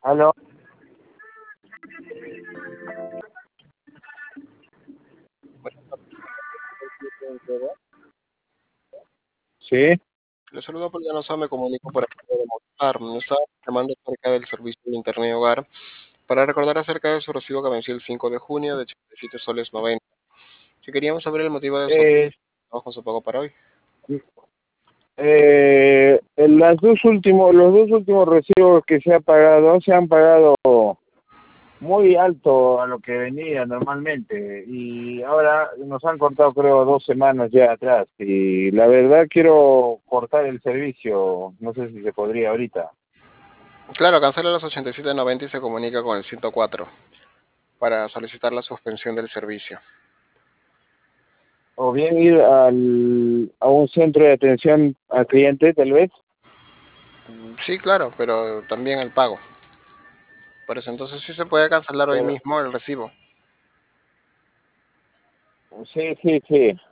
¿Aló? Sí, Les saludo porque ya no sabe, me comunico por aquí de Movistar. Me estaba llamando acerca del servicio de Internet Hogar para recordar acerca de su recibo que venció el 5 de junio de 87 soles 90. Si queríamos saber el motivo de su eh, trabajo con su pago para hoy. los dos últimos recibos que se han pagado muy alto a lo que venía normalmente y ahora nos han cortado creo 2 semanas ya atrás y la verdad quiero cortar el servicio, no sé si se podría ahorita. Claro, cancela los 87.90 y se comunica con el 104 para solicitar la suspensión del servicio. O bien ir a un centro de atención al cliente tal vez. Sí, claro, pero también el pago. Por eso entonces sí se puede cancelar hoy Pero mismo el recibo. sí, sí, sí.